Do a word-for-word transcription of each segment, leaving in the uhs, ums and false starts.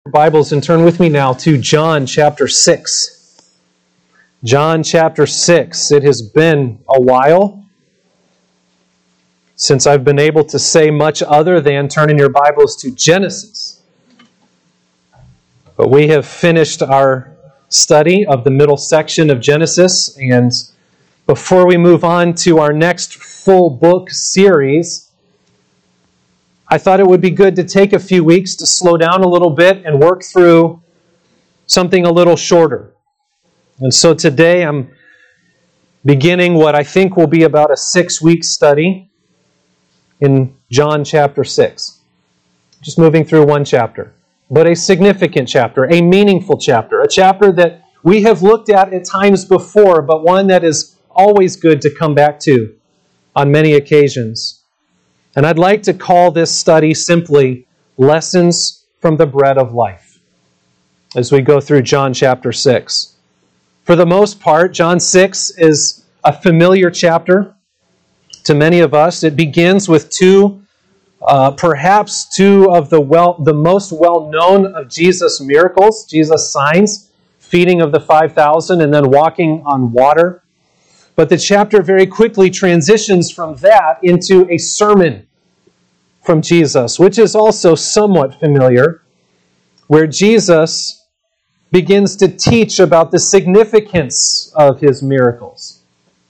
Bibles and turn with me now to John chapter six. John chapter six. It has been a while since I've been able to say much other than turn in your Bibles to Genesis. But we have finished our study of the middle section of Genesis, and before we move on to our next full book series, I thought it would be good to take a few weeks to slow down a little bit and work through something a little shorter. And so today I'm beginning what I think will be about a six-week study in John chapter six. Just moving through one chapter, but a significant chapter, a meaningful chapter, a chapter that we have looked at at times before, but one that is always good to come back to on many occasions. And I'd like to call this study simply Lessons from the Bread of Life as we go through John chapter six. For the most part, John six is a familiar chapter to many of us. It begins with two, uh, perhaps two of the well, the most well-known of Jesus' miracles, Jesus' signs, feeding of the five thousand and then walking on water. But the chapter very quickly transitions from that into a sermon from Jesus, which is also somewhat familiar, where Jesus begins to teach about the significance of his miracles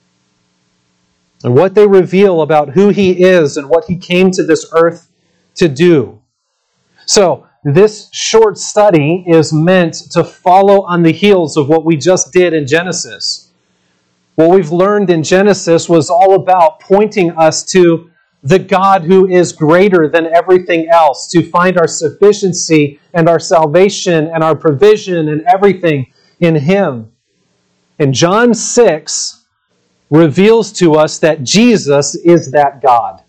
and what they reveal about who he is and what he came to this earth to do. So, this short study is meant to follow on the heels of what we just did in Genesis. What we've learned in Genesis was all about pointing us to the God who is greater than everything else, to find our sufficiency and our salvation and our provision and everything in Him. And John six reveals to us that Jesus is that God.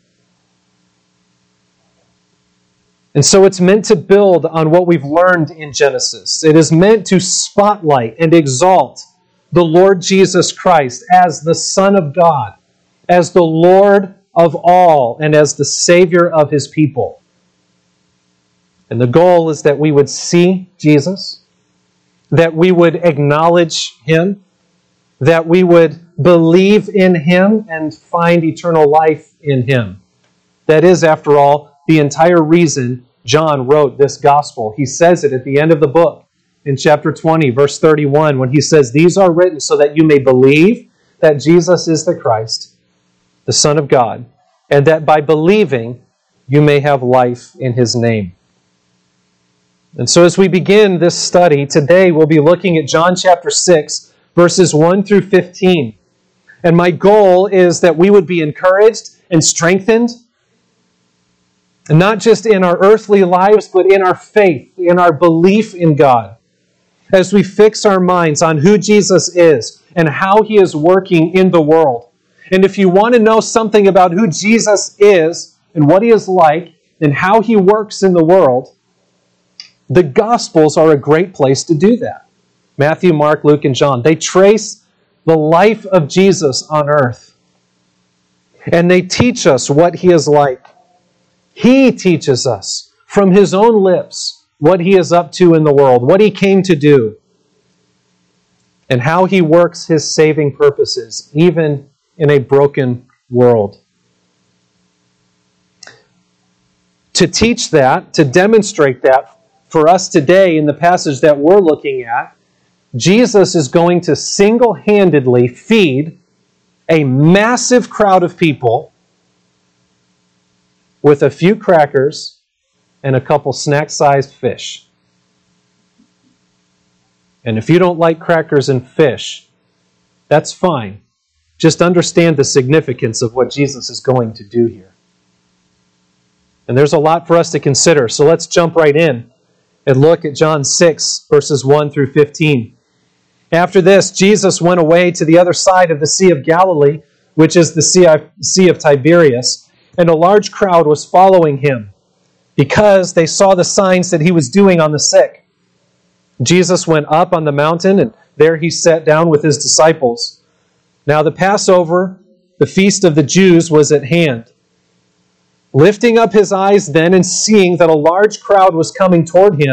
And so it's meant to build on what we've learned in Genesis. It is meant to spotlight and exalt the Lord Jesus Christ as the Son of God, as the Lord of all, and as the Savior of His people. And the goal is that we would see Jesus, that we would acknowledge Him, that we would believe in Him and find eternal life in Him. That is, after all, the entire reason John wrote this gospel. He says it at the end of the book. In chapter twenty, verse thirty-one, when he says, "These are written so that you may believe that Jesus is the Christ, the Son of God, and that by believing you may have life in His name." And so as we begin this study, today we'll be looking at John chapter six, verses one through fifteen. And my goal is that we would be encouraged and strengthened, and not just in our earthly lives, but in our faith, in our belief in God, as we fix our minds on who Jesus is and how He is working in the world. And if you want to know something about who Jesus is and what He is like and how He works in the world, the Gospels are a great place to do that. Matthew, Mark, Luke, and John. They trace the life of Jesus on earth. And they teach us what He is like. He teaches us from His own lips what He is up to in the world, what He came to do, and how He works His saving purposes, even in a broken world. To teach that, to demonstrate that for us today in the passage that we're looking at, Jesus is going to single-handedly feed a massive crowd of people with a few crackers and a couple snack-sized fish. And if you don't like crackers and fish, that's fine. Just understand the significance of what Jesus is going to do here. And there's a lot for us to consider, so let's jump right in and look at John six, verses one through fifteen. After this, Jesus went away to the other side of the Sea of Galilee, which is the Sea of Tiberias, and a large crowd was following Him, because they saw the signs that He was doing on the sick. Jesus went up on the mountain, and there He sat down with His disciples. Now the Passover, the feast of the Jews, was at hand. Lifting up His eyes then and seeing that a large crowd was coming toward Him,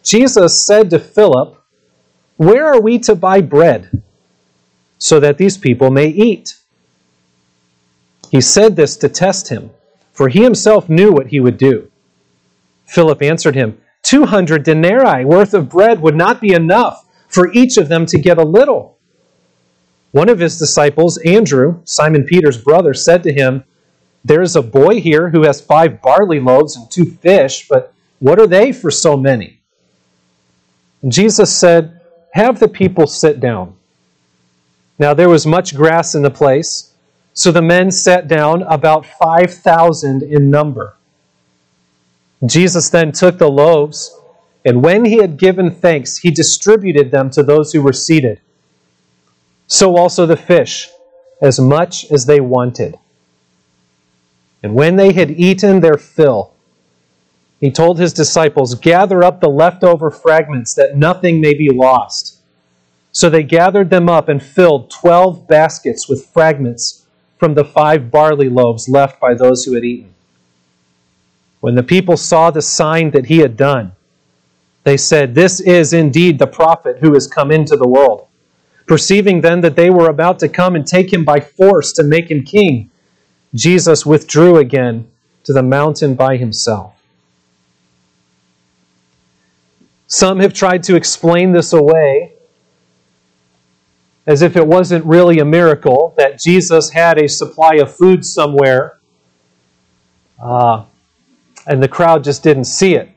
Jesus said to Philip, "Where are we to buy bread so that these people may eat?" He said this to test him, for he himself knew what he would do. Philip answered him, Two hundred denarii worth of bread would not be enough for each of them to get a little." One of his disciples, Andrew, Simon Peter's brother, said to him, "There is a boy here who has five barley loaves and two fish, but what are they for so many?" And Jesus said, "Have the people sit down." Now there was much grass in the place, so the men sat down, about five thousand in number. Jesus then took the loaves, and when he had given thanks, he distributed them to those who were seated. So also the fish, as much as they wanted. And when they had eaten their fill, he told his disciples, "Gather up the leftover fragments, that nothing may be lost." So they gathered them up and filled twelve baskets with fragments from the five barley loaves left by those who had eaten. When the people saw the sign that he had done, they said, "This is indeed the prophet who has come into the world." Perceiving then that they were about to come and take him by force to make him king, Jesus withdrew again to the mountain by himself. Some have tried to explain this away as if it wasn't really a miracle that Jesus had a supply of food somewhere, uh, and the crowd just didn't see it.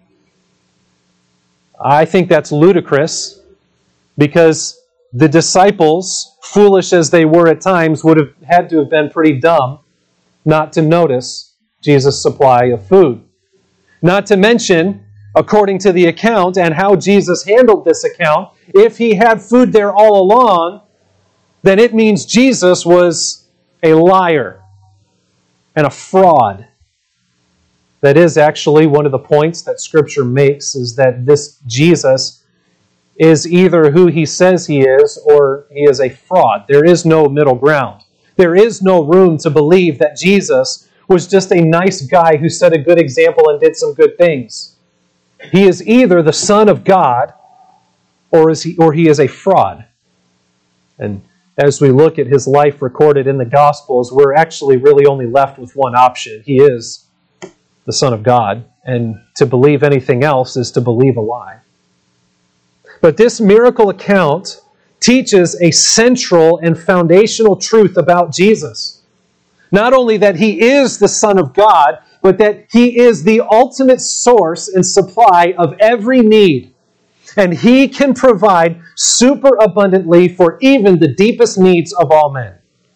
I think that's ludicrous, because the disciples, foolish as they were at times, would have had to have been pretty dumb not to notice Jesus' supply of food. Not to mention, according to the account and how Jesus handled this account, if he had food there all along, then it means Jesus was a liar and a fraud. That is actually one of the points that Scripture makes, is that this Jesus is either who he says he is, or he is a fraud. There is no middle ground. There is no room to believe that Jesus was just a nice guy who set a good example and did some good things. He is either the Son of God, or is he, or he is a fraud. And as we look at his life recorded in the Gospels, we're actually really only left with one option. He is the Son of God, and to believe anything else is to believe a lie. But this miracle account teaches a central and foundational truth about Jesus. Not only that he is the Son of God, but that he is the ultimate source and supply of every need. And he can provide super abundantly for even the deepest needs of all men.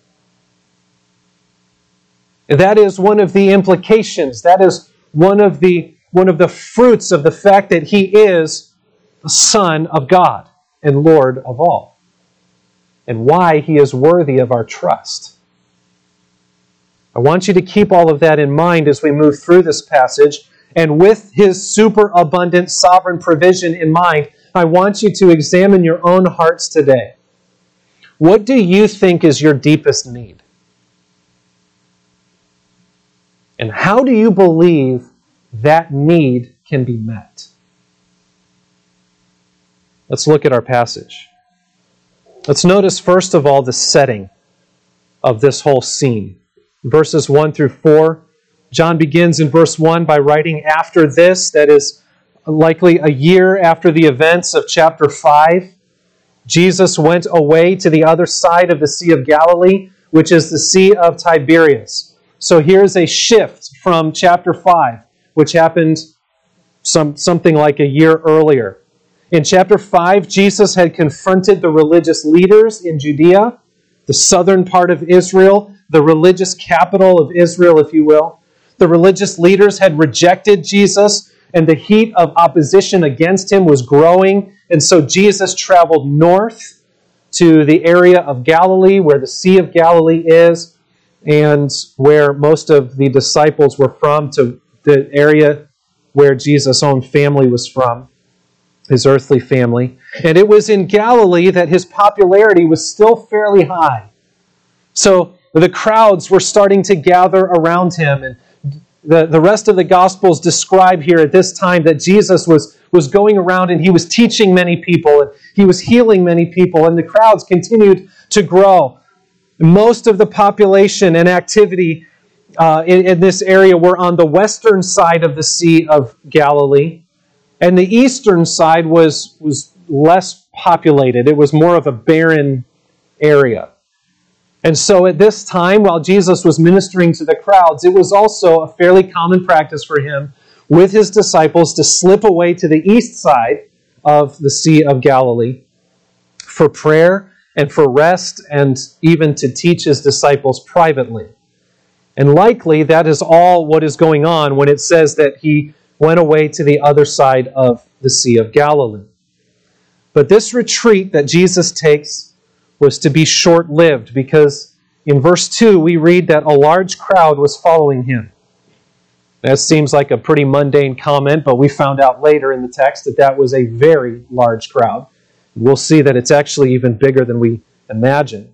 That is one of the implications. That is one of the, one of the fruits of the fact that he is the Son of God and Lord of all, and why he is worthy of our trust. I want you to keep all of that in mind as we move through this passage, and with his superabundant sovereign provision in mind, I want you to examine your own hearts today. What do you think is your deepest need? And how do you believe that need can be met? Let's look at our passage. Let's notice, first of all, the setting of this whole scene. Verses one through four. John begins in verse one by writing, "After this," that is likely a year after the events of chapter five, "Jesus went away to the other side of the Sea of Galilee, which is the Sea of Tiberias." So here's a shift from chapter five, which happened some, something like a year earlier. In chapter five, Jesus had confronted the religious leaders in Judea, the southern part of Israel, the religious capital of Israel, if you will. The religious leaders had rejected Jesus, and the heat of opposition against him was growing. And so Jesus traveled north to the area of Galilee, where the Sea of Galilee is, and where most of the disciples were from, to the area where Jesus' own family was from, his earthly family. And it was in Galilee that his popularity was still fairly high. So the crowds were starting to gather around him, and The, the rest of the Gospels describe here at this time that Jesus was, was going around and he was teaching many people and he was healing many people, and the crowds continued to grow. Most of the population and activity uh, in, in this area were on the western side of the Sea of Galilee, and the eastern side was, was less populated. It was more of a barren area. And so at this time, while Jesus was ministering to the crowds, it was also a fairly common practice for him with his disciples to slip away to the east side of the Sea of Galilee for prayer and for rest, and even to teach his disciples privately. And likely that is all what is going on when it says that he went away to the other side of the Sea of Galilee. But this retreat that Jesus takes was to be short-lived, because in verse two we read that a large crowd was following him. That seems like a pretty mundane comment, but we found out later in the text that that was a very large crowd. We'll see that it's actually even bigger than we imagine.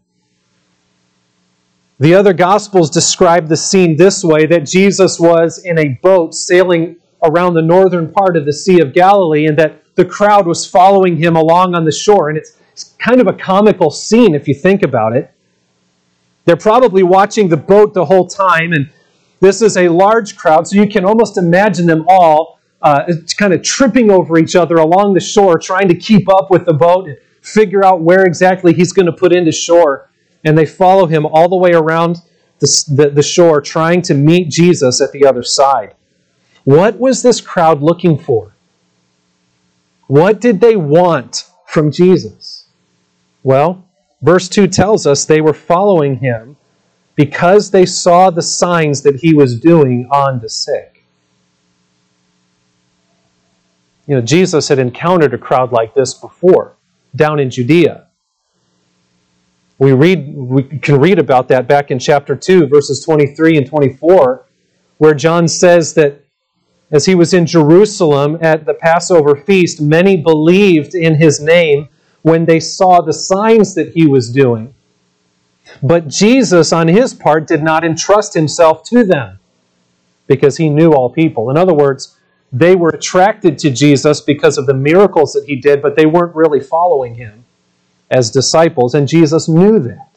The other Gospels describe the scene this way, that Jesus was in a boat sailing around the northern part of the Sea of Galilee, and that the crowd was following him along on the shore. And it's, it's kind of a comical scene if you think about it. They're probably watching the boat the whole time, and this is a large crowd, so you can almost imagine them all uh, kind of tripping over each other along the shore, trying to keep up with the boat and figure out where exactly he's going to put into shore. And they follow him all the way around the, the, the shore, trying to meet Jesus at the other side. What was this crowd looking for? What did they want from Jesus? Well, verse two tells us they were following him because they saw the signs that he was doing on the sick. You know, Jesus had encountered a crowd like this before, down in Judea. We read, we can read about that back in chapter two, verses twenty-three and twenty-four, where John says that as he was in Jerusalem at the Passover feast, many believed in his name when they saw the signs that he was doing. But Jesus, on his part, did not entrust himself to them because he knew all people. In other words, they were attracted to Jesus because of the miracles that he did, but they weren't really following him as disciples, and Jesus knew that.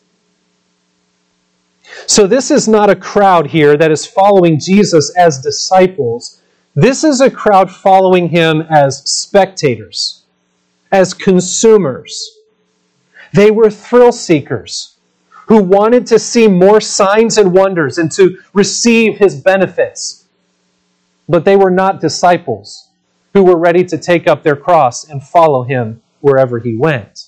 So this is not a crowd here that is following Jesus as disciples. This is a crowd following him as spectators, as consumers. They were thrill seekers who wanted to see more signs and wonders and to receive his benefits. But they were not disciples who were ready to take up their cross and follow him wherever he went.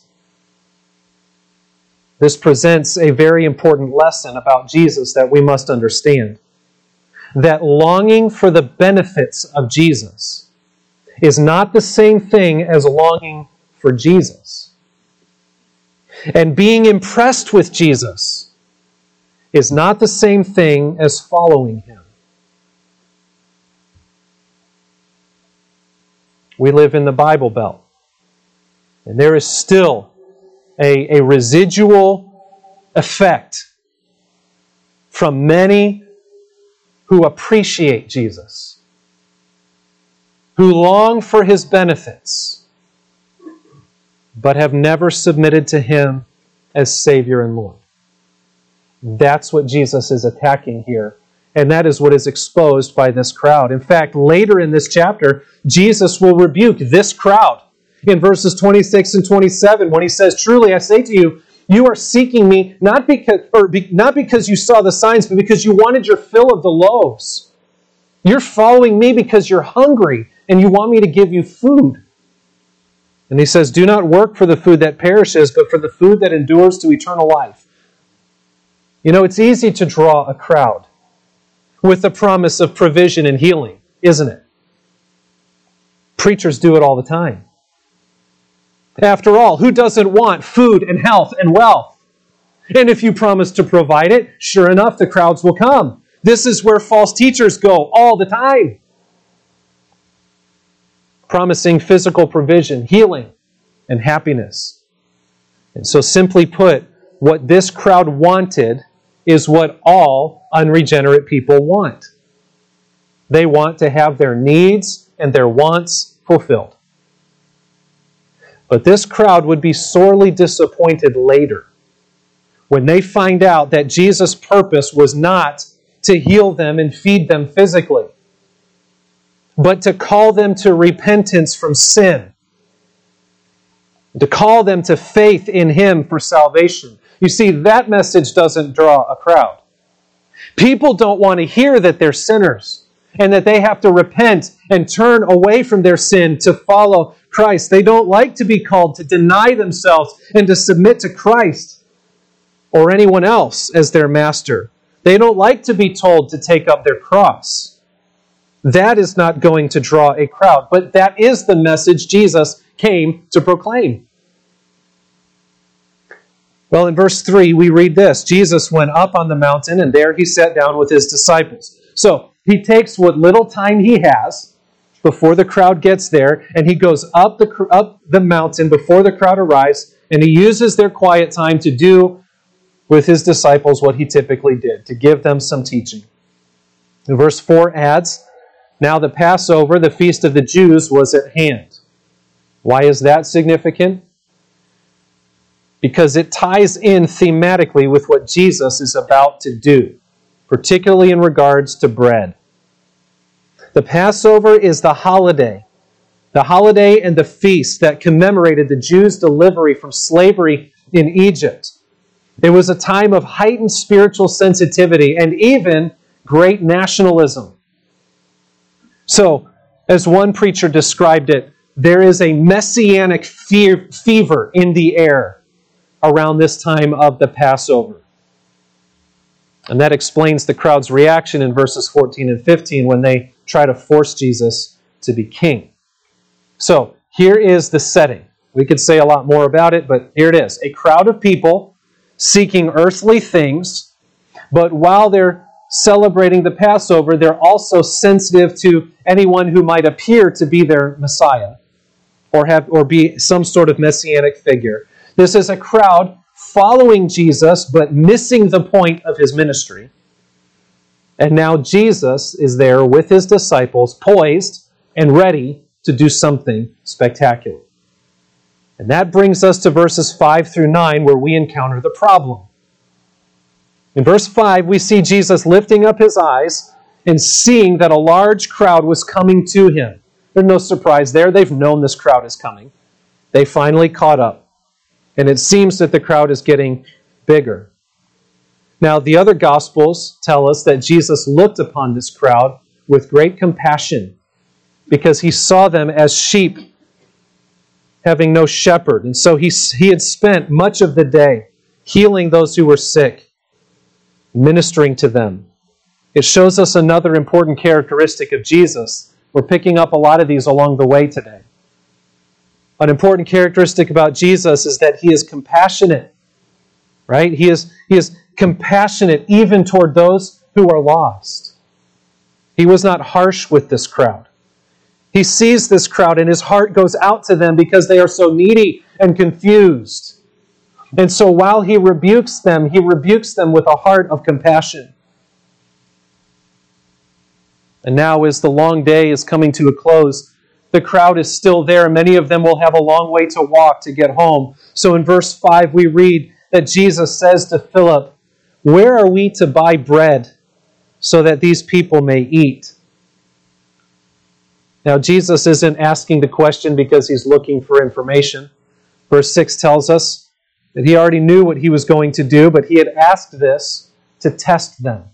This presents a very important lesson about Jesus that we must understand. That longing for the benefits of Jesus is not the same thing as longing for Jesus. And being impressed with Jesus is not the same thing as following him. We live in the Bible Belt, and there is still a, a residual effect from many who appreciate Jesus, who long for his benefits, but have never submitted to him as Savior and Lord. That's what Jesus is attacking here. And that is what is exposed by this crowd. In fact, later in this chapter, Jesus will rebuke this crowd in verses twenty-six and twenty-seven when he says, "Truly I say to you, you are seeking me not because, or be, not because you saw the signs, but because you wanted your fill of the loaves. You're following me because you're hungry and you want me to give you food." And he says, "Do not work for the food that perishes, but for the food that endures to eternal life." You know, it's easy to draw a crowd with the promise of provision and healing, isn't it? Preachers do it all the time. After all, who doesn't want food and health and wealth? And if you promise to provide it, sure enough, the crowds will come. This is where false teachers go all the time. Promising physical provision, healing, and happiness. And so simply put, what this crowd wanted is what all unregenerate people want. They want to have their needs and their wants fulfilled. But this crowd would be sorely disappointed later when they find out that Jesus' purpose was not to heal them and feed them physically, but to call them to repentance from sin, to call them to faith in Him for salvation. You see, that message doesn't draw a crowd. People don't want to hear that they're sinners and that they have to repent and turn away from their sin to follow Christ. They don't like to be called to deny themselves and to submit to Christ or anyone else as their master. They don't like to be told to take up their cross. That is not going to draw a crowd, but that is the message Jesus came to proclaim. Well, in verse three, we read this. Jesus went up on the mountain, and there He sat down with His disciples. So, He takes what little time He has before the crowd gets there, and He goes up the, up the mountain before the crowd arrives, and He uses their quiet time to do with His disciples what He typically did, to give them some teaching. And verse four adds, now the Passover, the feast of the Jews, was at hand. Why is that significant? Because it ties in thematically with what Jesus is about to do, particularly in regards to bread. The Passover is the holiday, the holiday and the feast that commemorated the Jews' delivery from slavery in Egypt. It was a time of heightened spiritual sensitivity and even great nationalism. So, as one preacher described it, there is a messianic fe- fever in the air around this time of the Passover. And that explains the crowd's reaction in verses fourteen and fifteen when they try to force Jesus to be king. So, here is the setting. We could say a lot more about it, but here it is. A crowd of people seeking earthly things, but while they're celebrating the Passover, they're also sensitive to anyone who might appear to be their Messiah or have or be some sort of messianic figure. This is a crowd following Jesus, but missing the point of His ministry. And now Jesus is there with His disciples, poised and ready to do something spectacular. And that brings us to verses five through nine, where we encounter the problem. In verse five, we see Jesus lifting up His eyes and seeing that a large crowd was coming to Him. There's no surprise there. They've known this crowd is coming. They finally caught up. And it seems that the crowd is getting bigger. Now, the other Gospels tell us that Jesus looked upon this crowd with great compassion because He saw them as sheep having no shepherd. And so he, he had spent much of the day healing those who were sick, ministering to them. It shows us another important characteristic of Jesus. We're picking up a lot of these along the way today. An important characteristic about Jesus is that He is compassionate, right? He is, he is compassionate even toward those who are lost. He was not harsh with this crowd. He sees this crowd and His heart goes out to them because they are so needy and confused. And so while He rebukes them, He rebukes them with a heart of compassion. And now as the long day is coming to a close, the crowd is still there. Many of them will have a long way to walk to get home. So in verse five, we read that Jesus says to Philip, where are we to buy bread so that these people may eat? Now, Jesus isn't asking the question because He's looking for information. Verse six tells us that He already knew what He was going to do, but He had asked this to test them.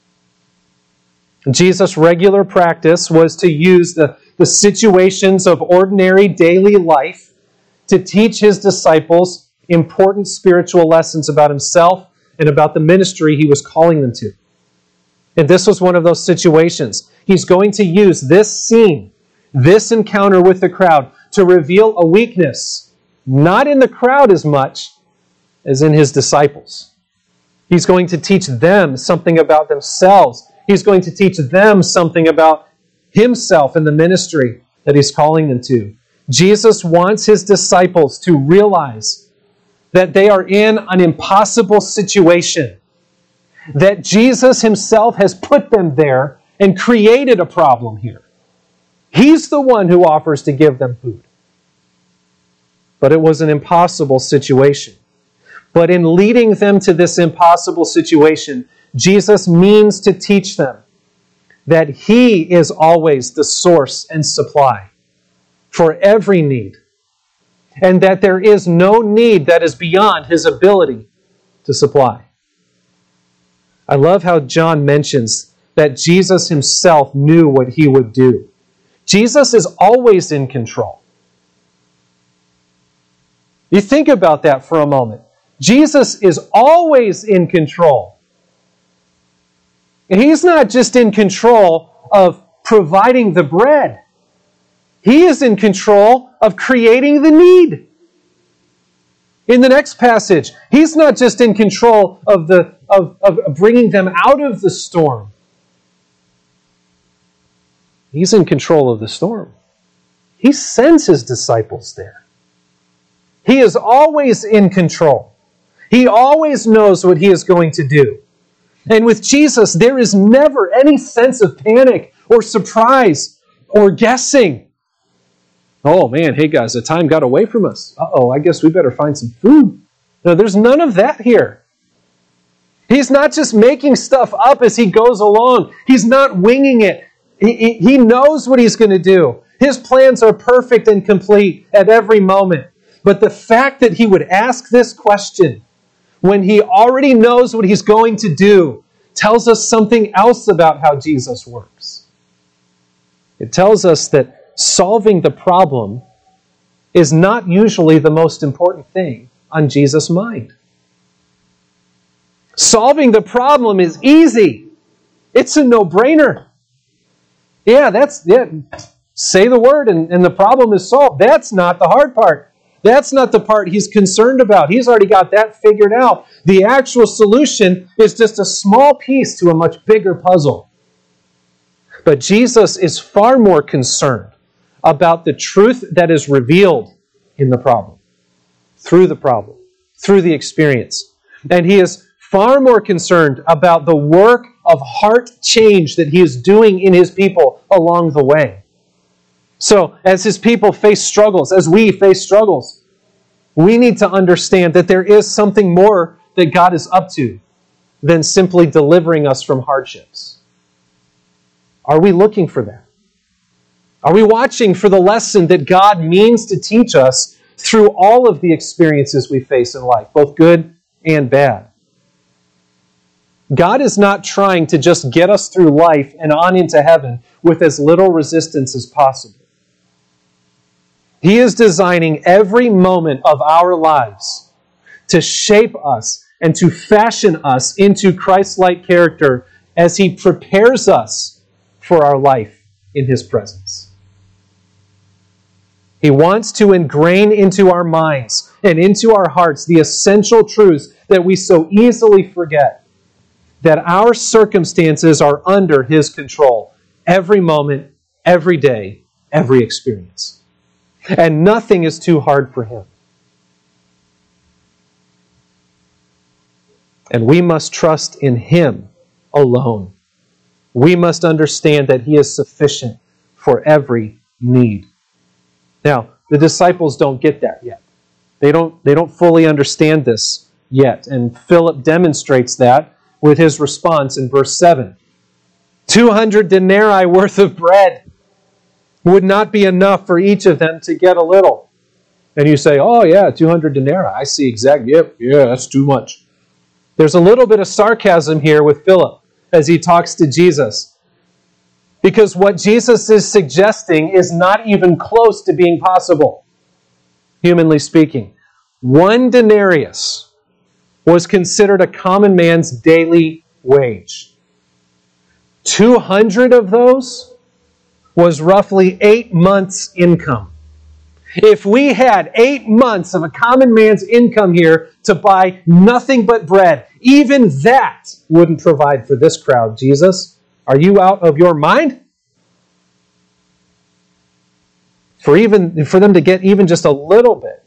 Jesus' regular practice was to use the the situations of ordinary daily life to teach His disciples important spiritual lessons about Himself and about the ministry He was calling them to. And this was one of those situations. He's going to use this scene, this encounter with the crowd, to reveal a weakness, not in the crowd as much as in His disciples. He's going to teach them something about themselves. He's going to teach them something about Himself and the ministry that He's calling them to. Jesus wants His disciples to realize that they are in an impossible situation, that Jesus Himself has put them there and created a problem here. He's the one who offers to give them food. But it was an impossible situation. But in leading them to this impossible situation, Jesus means to teach them that He is always the source and supply for every need, and that there is no need that is beyond His ability to supply. I love how John mentions that Jesus Himself knew what He would do. Jesus is always in control. You think about that for a moment. Jesus is always in control. And He's not just in control of providing the bread. He is in control of creating the need. In the next passage, He's not just in control of, the, of, of bringing them out of the storm. He's in control of the storm. He sends His disciples there. He is always in control. He always knows what He is going to do. And with Jesus, there is never any sense of panic or surprise or guessing. Oh man, hey guys, the time got away from us. Uh-oh, I guess we better find some food. No, there's none of that here. He's not just making stuff up as He goes along. He's not winging it. He, he, he knows what He's going to do. His plans are perfect and complete at every moment. But the fact that He would ask this question when He already knows what He's going to do tells us something else about how Jesus works. It tells us that solving the problem is not usually the most important thing on Jesus' mind. Solving the problem is easy. It's a no-brainer. Yeah, that's it. Yeah, say the word and, and the problem is solved. That's not the hard part. That's not the part He's concerned about. He's already got that figured out. The actual solution is just a small piece to a much bigger puzzle. But Jesus is far more concerned about the truth that is revealed in the problem, through the problem, through the experience. And He is far more concerned about the work of heart change that He is doing in His people along the way. So, as His people face struggles, as we face struggles, we need to understand that there is something more that God is up to than simply delivering us from hardships. Are we looking for that? Are we watching for the lesson that God means to teach us through all of the experiences we face in life, both good and bad? God is not trying to just get us through life and on into heaven with as little resistance as possible. He is designing every moment of our lives to shape us and to fashion us into Christ-like character as He prepares us for our life in His presence. He wants to ingrain into our minds and into our hearts the essential truths that we so easily forget, that our circumstances are under His control every moment, every day, every experience. And nothing is too hard for Him. And we must trust in Him alone. We must understand that He is sufficient for every need. Now, the disciples don't get that yet. They don't, they don't fully understand this yet. And Philip demonstrates that with his response in verse seven. two hundred denarii worth of bread would not be enough for each of them to get a little. And you say, oh yeah, two hundred denarii. I see exactly. Yep, yeah, that's too much. There's a little bit of sarcasm here with Philip as he talks to Jesus. Because what Jesus is suggesting is not even close to being possible, humanly speaking. One denarius was considered a common man's daily wage. two hundred of those was roughly eight months' income. If we had eight months of a common man's income here to buy nothing but bread, even that wouldn't provide for this crowd, Jesus. Are you out of your mind? For even for them to get even just a little bit.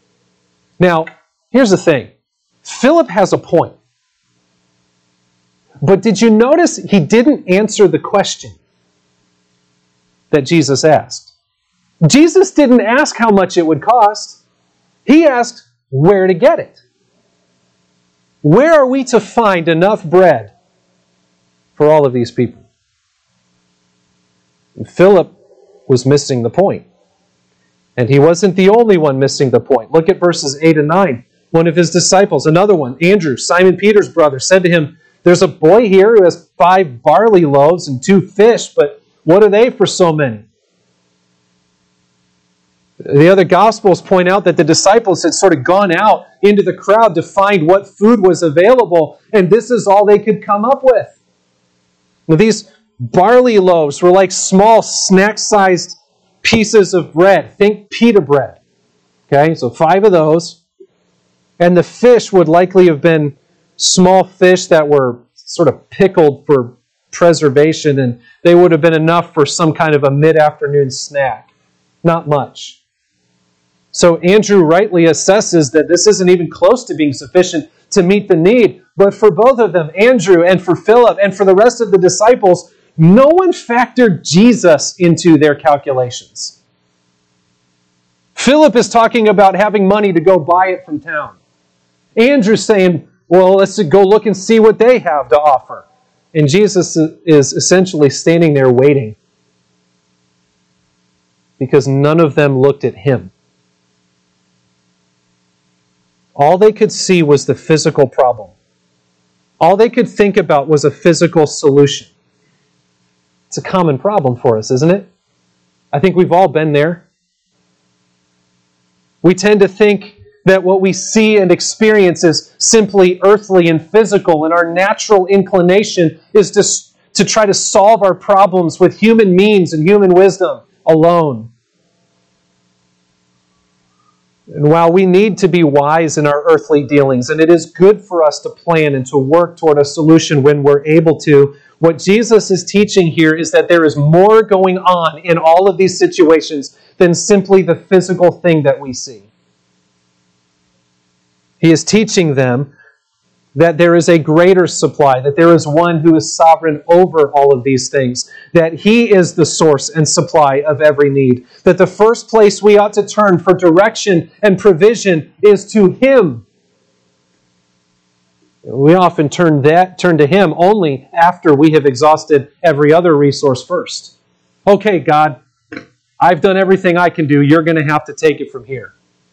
Now, here's the thing. Philip has a point. But did you notice he didn't answer the question that Jesus asked? Jesus didn't ask how much it would cost. He asked where to get it. Where are we to find enough bread for all of these people? And Philip was missing the point. And he wasn't the only one missing the point. Look at verses eight and nine. One of his disciples, another one, Andrew, Simon Peter's brother, said to him, "There's a boy here who has five barley loaves and two fish, but what are they for so many?" The other Gospels point out that the disciples had sort of gone out into the crowd to find what food was available, and this is all they could come up with. Now, these barley loaves were like small snack-sized pieces of bread. Think pita bread. Okay, so five of those. And the fish would likely have been small fish that were sort of pickled for preservation, and they would have been enough for some kind of a mid-afternoon snack. Not much. So Andrew rightly assesses that this isn't even close to being sufficient to meet the need. But for both of them, Andrew and for Philip and for the rest of the disciples, no one factored Jesus into their calculations. Philip is talking about having money to go buy it from town. Andrew's saying, well, let's go look and see what they have to offer. And Jesus is essentially standing there waiting because none of them looked at him. All they could see was the physical problem. All they could think about was a physical solution. It's a common problem for us, isn't it? I think we've all been there. We tend to think that what we see and experience is simply earthly and physical, and our natural inclination is to, to try to solve our problems with human means and human wisdom alone. And while we need to be wise in our earthly dealings, and it is good for us to plan and to work toward a solution when we're able to, what Jesus is teaching here is that there is more going on in all of these situations than simply the physical thing that we see. He is teaching them that there is a greater supply, that there is one who is sovereign over all of these things, that He is the source and supply of every need, that the first place we ought to turn for direction and provision is to Him. We often turn that turn to Him only after we have exhausted every other resource first. Okay, God, I've done everything I can do. You're going to have to take it from here.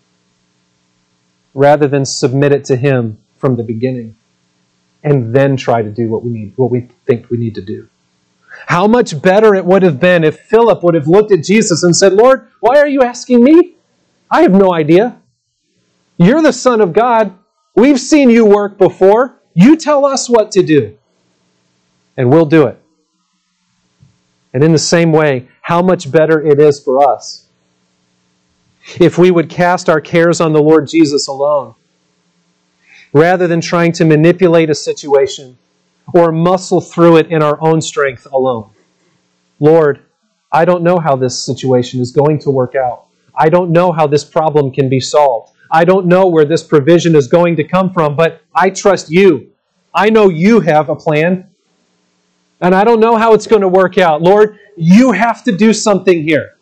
Rather than submit it to Him from the beginning and then try to do what we need, what we think we need to do. How much better it would have been if Philip would have looked at Jesus and said, Lord, why are you asking me? I have no idea. You're the Son of God. We've seen you work before. You tell us what to do, and we'll do it. And in the same way, how much better it is for us if we would cast our cares on the Lord Jesus alone, rather than trying to manipulate a situation or muscle through it in our own strength alone. Lord, I don't know how this situation is going to work out. I don't know how this problem can be solved. I don't know where this provision is going to come from, but I trust you. I know you have a plan, and I don't know how it's going to work out. Lord, you have to do something here.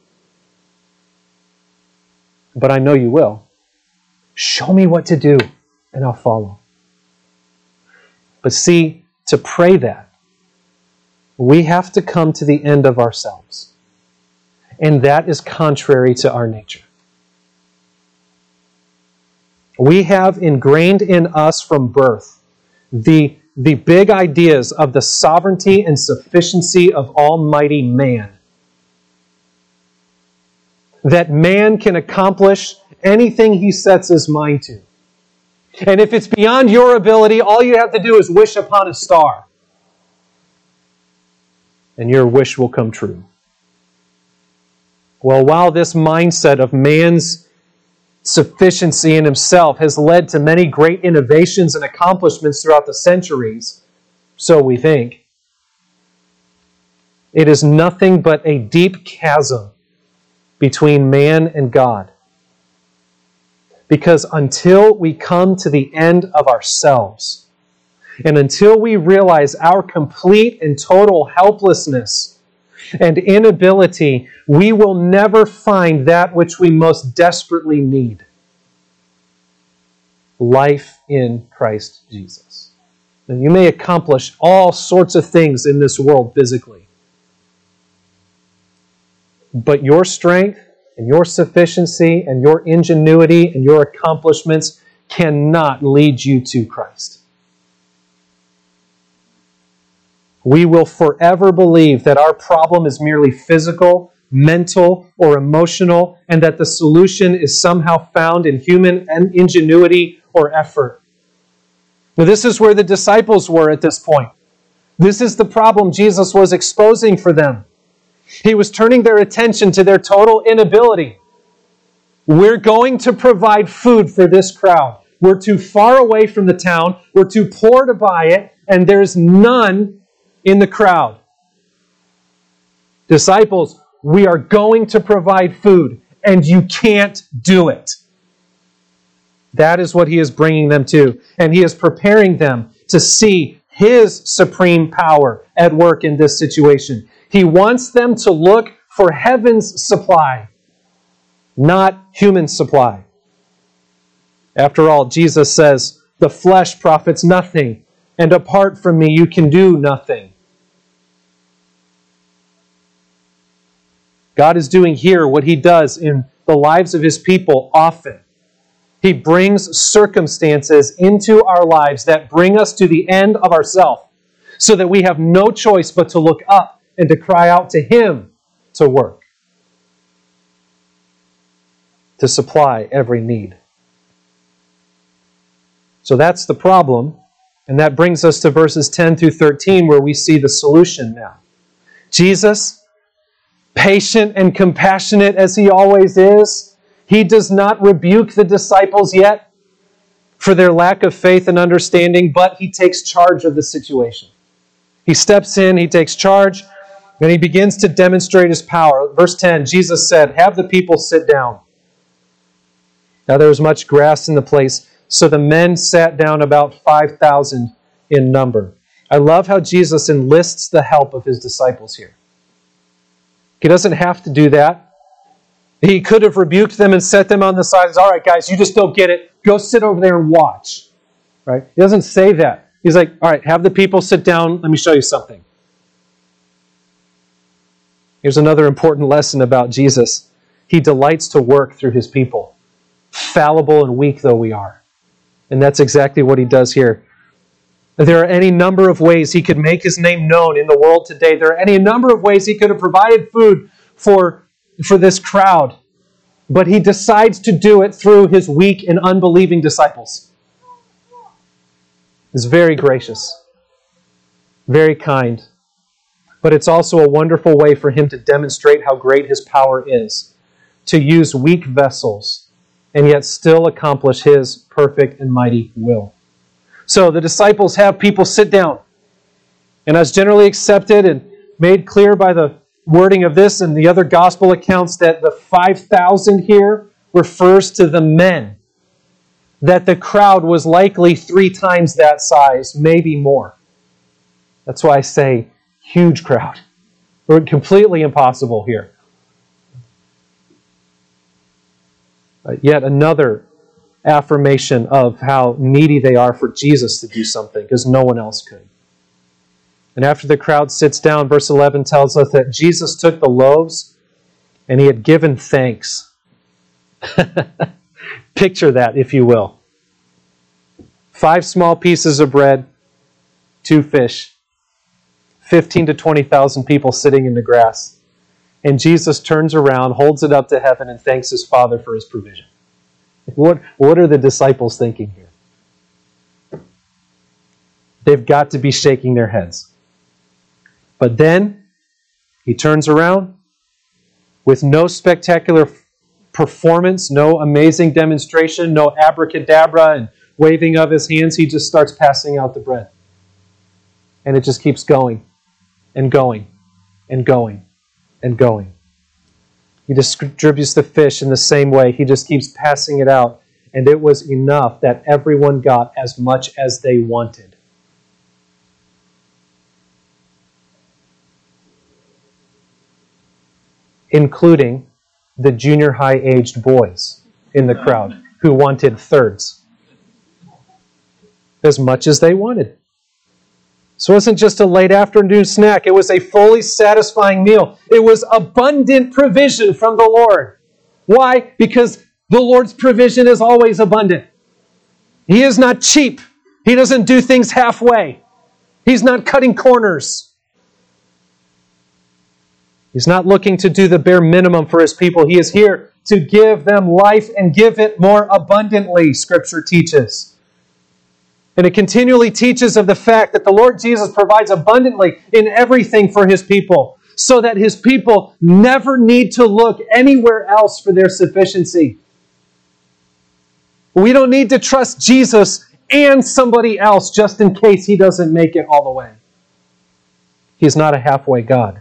But I know you will. Show me what to do, and I'll follow. But see, to pray that, we have to come to the end of ourselves. And that is contrary to our nature. We have ingrained in us from birth the, the big ideas of the sovereignty and sufficiency of Almighty man. That man can accomplish anything he sets his mind to. And if it's beyond your ability, all you have to do is wish upon a star. And your wish will come true. Well, while this mindset of man's sufficiency in himself has led to many great innovations and accomplishments throughout the centuries, so we think, it is nothing but a deep chasm between man and God. Because until we come to the end of ourselves, And until we realize our complete and total helplessness and inability, we will never find that which we most desperately need. Life in Christ Jesus. And you may accomplish all sorts of things in this world physically, but your strength and your sufficiency and your ingenuity and your accomplishments cannot lead you to Christ. We will forever believe that our problem is merely physical, mental, or emotional, and that the solution is somehow found in human ingenuity or effort. Now, this is where the disciples were at this point. This is the problem Jesus was exposing for them. He was turning their attention to their total inability. We're going to provide food for this crowd. We're too far away from the town. We're too poor to buy it, and there's none in the crowd. Disciples, we are going to provide food, and you can't do it. That is what he is bringing them to. And he is preparing them to see his supreme power at work in this situation. He wants them to look for heaven's supply, not human supply. After all, Jesus says, the flesh profits nothing, and apart from me you can do nothing. God is doing here what he does in the lives of his people often. He brings circumstances into our lives that bring us to the end of ourselves, so that we have no choice but to look up and to cry out to him to work, to supply every need. So that's the problem, and that brings us to verses ten through thirteen, where we see the solution now. Jesus, patient and compassionate as he always is, he does not rebuke the disciples yet for their lack of faith and understanding, but he takes charge of the situation. He steps in, he takes charge, and he begins to demonstrate his power. Verse ten, Jesus said, "Have the people sit down." Now there was much grass in the place, so the men sat down, about five thousand in number. I love how Jesus enlists the help of his disciples here. He doesn't have to do that. He could have rebuked them and set them on the sides. All right, guys, you just don't get it. Go sit over there and watch. Right? He doesn't say that. He's like, all right, have the people sit down. Let me show you something. Here's another important lesson about Jesus. He delights to work through his people, fallible and weak though we are. And that's exactly what he does here. There are any number of ways he could make his name known in the world today. There are any number of ways he could have provided food for, for this crowd. But he decides to do it through his weak and unbelieving disciples. It's very gracious, very kind. But it's also a wonderful way for him to demonstrate how great his power is, to use weak vessels and yet still accomplish his perfect and mighty will. So the disciples have people sit down. And as generally accepted and made clear by the wording of this and the other gospel accounts, that the five thousand here refers to the men. That the crowd was likely three times that size, maybe more. That's why I say huge crowd. We're completely impossible here. Uh, yet another affirmation of how needy they are for Jesus to do something, because no one else could. And after the crowd sits down, verse eleven tells us that Jesus took the loaves and he had given thanks. Picture that, if you will. Five small pieces of bread, two fish, fifteen to twenty thousand people sitting in the grass. And Jesus turns around, holds it up to heaven, and thanks his Father for his provision. What, what are the disciples thinking here? They've got to be shaking their heads. But then he turns around with no spectacular performance, no amazing demonstration, no abracadabra and waving of his hands. He just starts passing out the bread. And it just keeps going and going and going and going. He distributes the fish in the same way. He just keeps passing it out. And it was enough that everyone got as much as they wanted. including the junior high-aged boys in the crowd who wanted thirds. As much as they wanted. So it wasn't just a late afternoon snack. It was a fully satisfying meal. It was abundant provision from the Lord. Why? Because the Lord's provision is always abundant. He is not cheap. He doesn't do things halfway. He's not cutting corners. He's not looking to do the bare minimum for His people. He is here to give them life and give it more abundantly, Scripture teaches. And it continually teaches of the fact that the Lord Jesus provides abundantly in everything for His people, so that His people never need to look anywhere else for their sufficiency. We don't need to trust Jesus and somebody else just in case He doesn't make it all the way. He's not a halfway God.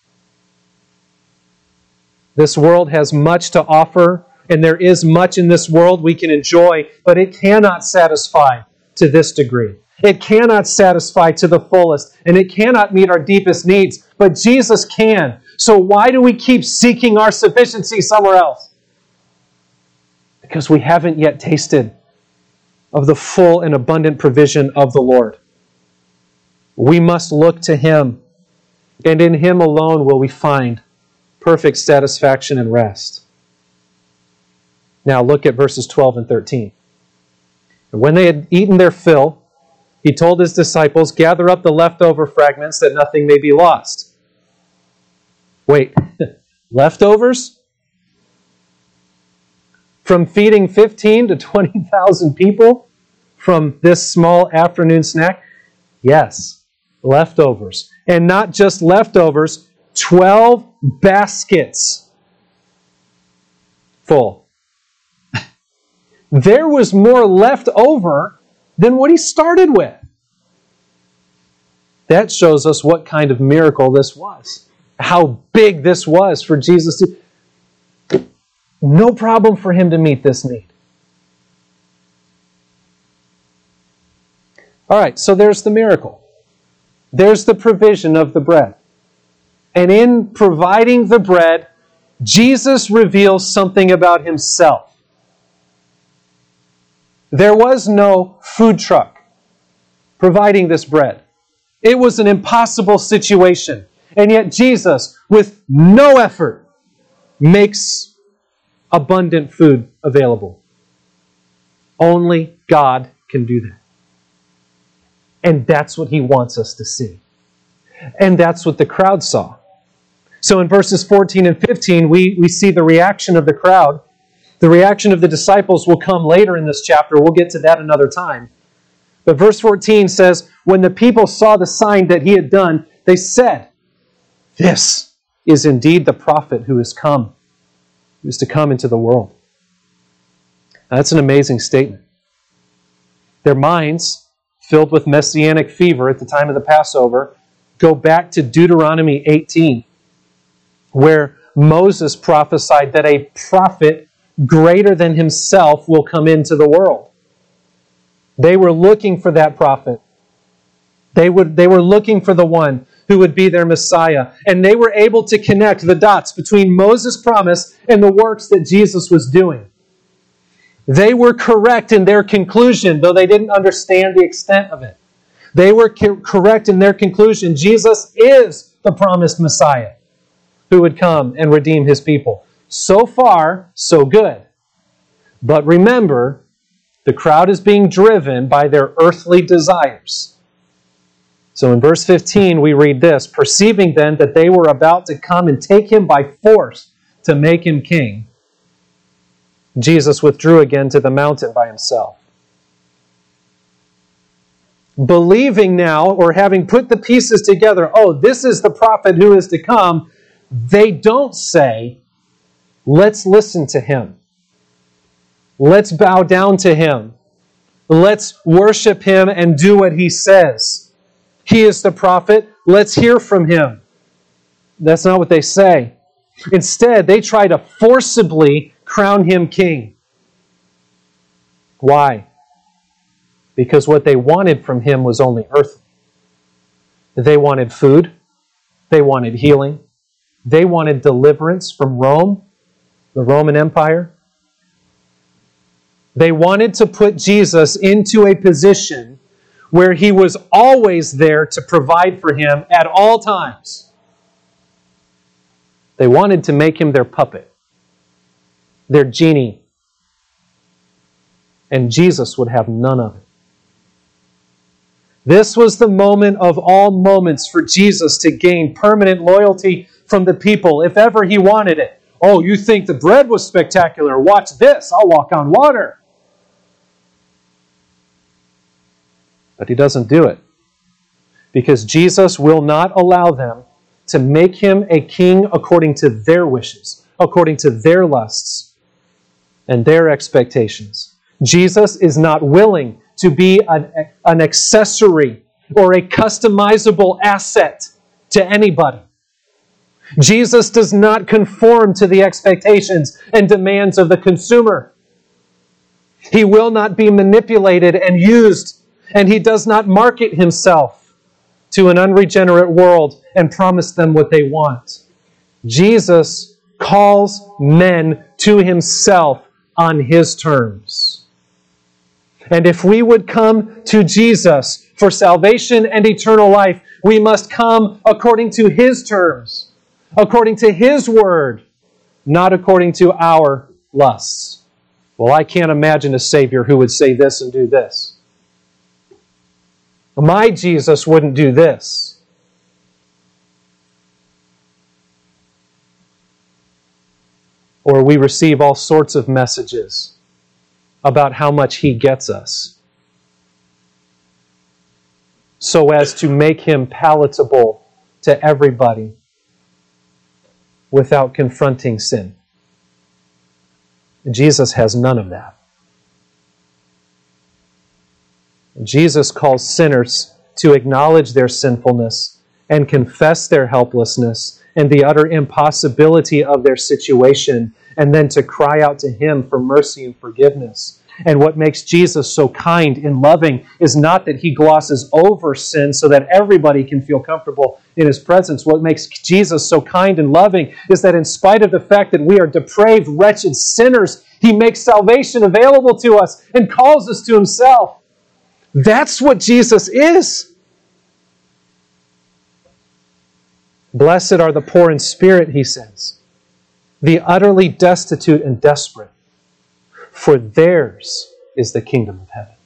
This world has much to offer, and there is much in this world we can enjoy, but it cannot satisfy to this degree. It cannot satisfy to the fullest, and it cannot meet our deepest needs, but Jesus can. So why do we keep seeking our sufficiency somewhere else? Because we haven't yet tasted of the full and abundant provision of the Lord. We must look to Him, and in Him alone will we find perfect satisfaction and rest. Now look at verses twelve and thirteen. And when they had eaten their fill, He told His disciples, "Gather up the leftover fragments that nothing may be lost." Wait, leftovers? From feeding fifteen to twenty thousand people from this small afternoon snack? Yes, leftovers. And not just leftovers, twelve baskets full. There was more left over than what He started with. That shows us what kind of miracle this was. How big this was for Jesus to... No problem for Him to meet this need. All right, so there's the miracle. There's the provision of the bread. And in providing the bread, Jesus reveals something about Himself. There was no food truck providing this bread. It was an impossible situation. And yet Jesus, with no effort, makes abundant food available. Only God can do that. And that's what He wants us to see. And that's what the crowd saw. So in verses fourteen and fifteen, we, we see the reaction of the crowd. The reaction of the disciples will come later in this chapter. We'll get to that another time. But verse fourteen says, when the people saw the sign that He had done, they said, "This is indeed the prophet who has come, who is to come into the world." Now, that's an amazing statement. Their minds, filled with messianic fever at the time of the Passover, go back to Deuteronomy eighteen, where Moses prophesied that a prophet greater than himself will come into the world. They were looking for that prophet. They would, they were looking for the one who would be their Messiah. And they were able to connect the dots between Moses' promise and the works that Jesus was doing. They were correct in their conclusion, though they didn't understand the extent of it. They were co- correct in their conclusion. Jesus is the promised Messiah who would come and redeem His people. So far, so good. But remember, the crowd is being driven by their earthly desires. So in verse fifteen, we read this, "Perceiving then that they were about to come and take Him by force to make Him king, Jesus withdrew again to the mountain by Himself." Believing now, or having put the pieces together, oh, this is the prophet who is to come, they don't say, "Let's listen to Him. Let's bow down to Him. Let's worship Him and do what He says. He is the prophet. Let's hear from Him." That's not what they say. Instead, they try to forcibly crown Him king. Why? Because what they wanted from Him was only earthly. They wanted food. They wanted healing. They wanted deliverance from Rome, the Roman Empire. They wanted to put Jesus into a position where he was always there to provide for him at all times. They wanted to make him their puppet, their genie. And Jesus would have none of it. This was the moment of all moments for Jesus to gain permanent loyalty from the people, if ever he wanted it. Oh, you think the bread was spectacular? Watch this. I'll walk on water. But he doesn't do it, because Jesus will not allow them to make him a king according to their wishes, according to their lusts and their expectations. Jesus is not willing to be an, an accessory or a customizable asset to anybody. Jesus does not conform to the expectations and demands of the consumer. He will not be manipulated and used, and he does not market himself to an unregenerate world and promise them what they want. Jesus calls men to himself on his terms. And if we would come to Jesus for salvation and eternal life, we must come according to his terms, according to his word, not according to our lusts. Well, I can't imagine a Savior who would say this and do this. My Jesus wouldn't do this. Or we receive all sorts of messages about how much he gets us, so as to make him palatable to everybody without confronting sin. Jesus has none of that. Jesus calls sinners to acknowledge their sinfulness and confess their helplessness and the utter impossibility of their situation, and then to cry out to him for mercy and forgiveness. And what makes Jesus so kind and loving is not that he glosses over sin so that everybody can feel comfortable in his presence. What makes Jesus so kind and loving is that in spite of the fact that we are depraved, wretched sinners, he makes salvation available to us and calls us to himself. That's what Jesus is. Blessed are the poor in spirit, he says, the utterly destitute and desperate, for theirs is the kingdom of heaven.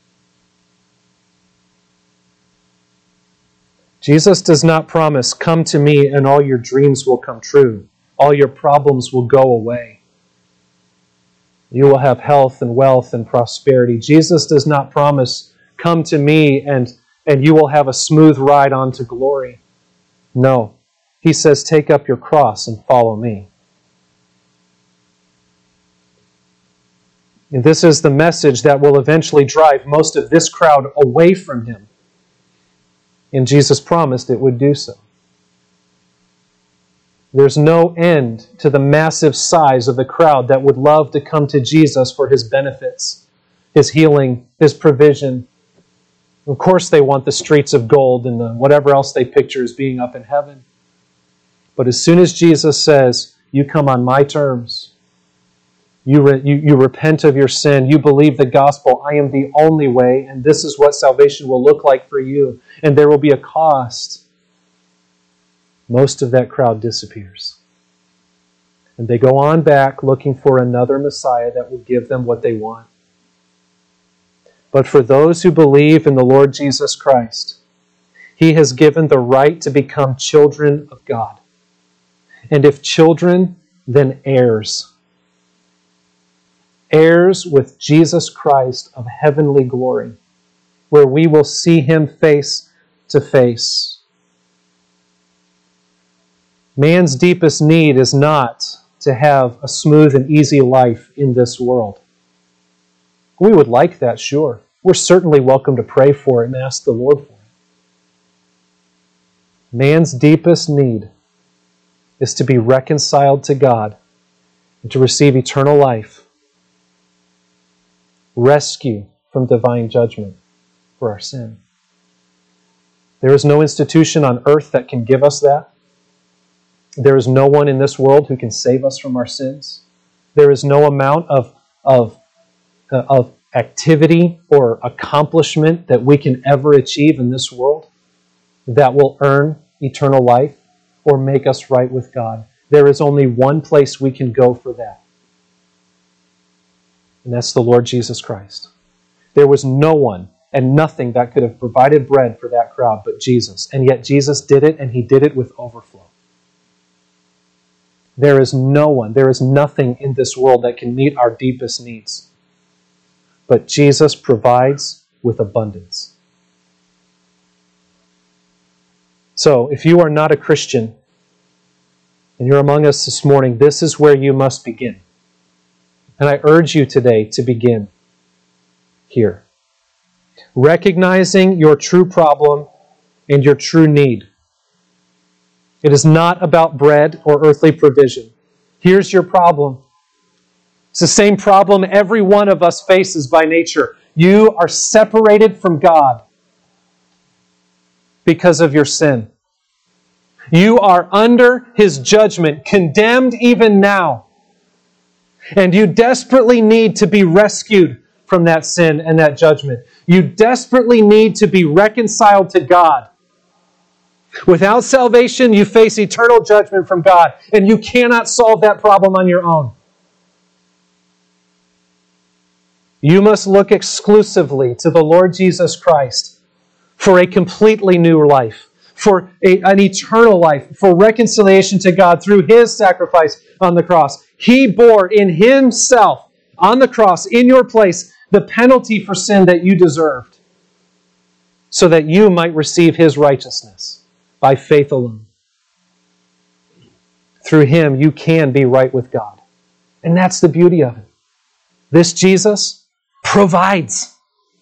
Jesus does not promise, come to me and all your dreams will come true. All your problems will go away. You will have health and wealth and prosperity. Jesus does not promise, come to me and, and you will have a smooth ride on to glory. No. He says, take up your cross and follow me. And this is the message that will eventually drive most of this crowd away from him. And Jesus promised it would do so. There's no end to the massive size of the crowd that would love to come to Jesus for his benefits, his healing, his provision. Of course they want the streets of gold and the whatever else they picture as being up in heaven. But as soon as Jesus says, you come on my terms, you, re- you, you repent of your sin, you believe the gospel, I am the only way, and this is what salvation will look like for you, and there will be a cost, most of that crowd disappears. And they go on back looking for another Messiah that will give them what they want. But for those who believe in the Lord Jesus Christ, he has given the right to become children of God. And if children, then heirs. Heirs with Jesus Christ of heavenly glory, where we will see him face to face. Man's deepest need is not to have a smooth and easy life in this world. We would like that, sure. We're certainly welcome to pray for it and ask the Lord for it. Man's deepest need is to be reconciled to God and to receive eternal life, rescue from divine judgment for our sin. There is no institution on earth that can give us that. There is no one in this world who can save us from our sins. There is no amount of, of, uh, of activity or accomplishment that we can ever achieve in this world that will earn eternal life or make us right with God. There is only one place we can go for that. And that's the Lord Jesus Christ. There was no one and nothing that could have provided bread for that crowd but Jesus. And yet Jesus did it, and He did it with overflow. There is no one, there is nothing in this world that can meet our deepest needs. But Jesus provides with abundance. So, if you are not a Christian, and you're among us this morning, this is where you must begin. And I urge you today to begin here. Recognizing your true problem and your true need. It is not about bread or earthly provision. Here's your problem. It's the same problem every one of us faces by nature. You are separated from God because of your sin. You are under His judgment, condemned even now. And you desperately need to be rescued from that sin and that judgment. You desperately need to be reconciled to God. Without salvation, you face eternal judgment from God, and you cannot solve that problem on your own. You must look exclusively to the Lord Jesus Christ for a completely new life, for a, an eternal life, for reconciliation to God through His sacrifice on the cross. He bore in Himself, on the cross, in your place, the penalty for sin that you deserved, so that you might receive His righteousness by faith alone. Through Him, you can be right with God. And that's the beauty of it. This Jesus provides.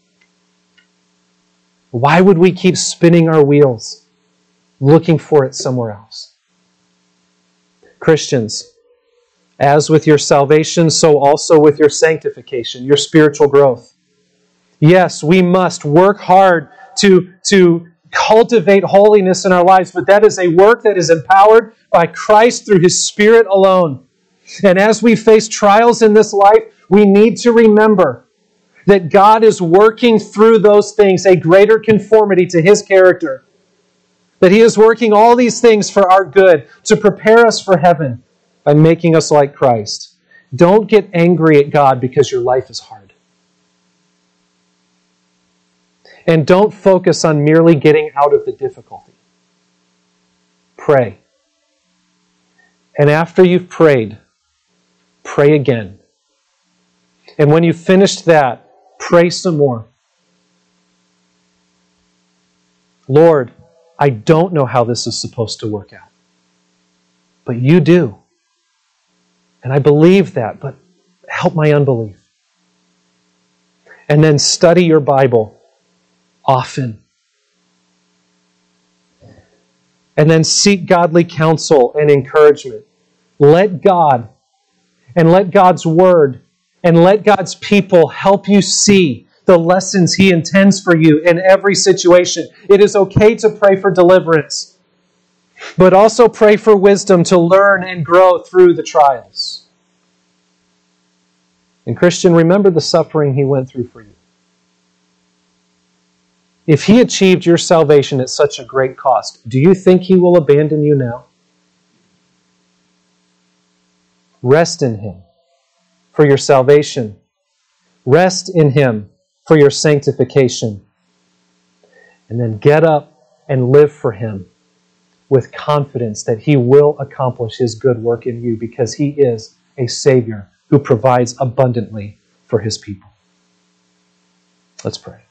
Why would we keep spinning our wheels, looking for it somewhere else? Christians, as with your salvation, so also with your sanctification, your spiritual growth. Yes, we must work hard to, to cultivate holiness in our lives, but that is a work that is empowered by Christ through His Spirit alone. And as we face trials in this life, we need to remember that God is working through those things a greater conformity to His character. That He is working all these things for our good, to prepare us for heaven by making us like Christ. Don't get angry at God because your life is hard. And don't focus on merely getting out of the difficulty. Pray. And after you've prayed, pray again. And when you've finished that, pray some more. Lord, I don't know how this is supposed to work out. But You do. And I believe that, but help my unbelief. And then study your Bible often. And then seek godly counsel and encouragement. Let God and let God's Word and let God's people help you see the lessons He intends for you in every situation. It is okay to pray for deliverance, but also pray for wisdom to learn and grow through the trials. And Christian, remember the suffering He went through for you. If He achieved your salvation at such a great cost, do you think He will abandon you now? Rest in Him for your salvation. Rest in Him for your sanctification. And then get up and live for Him with confidence that He will accomplish His good work in you, because He is a Savior who provides abundantly for His people. Let's pray.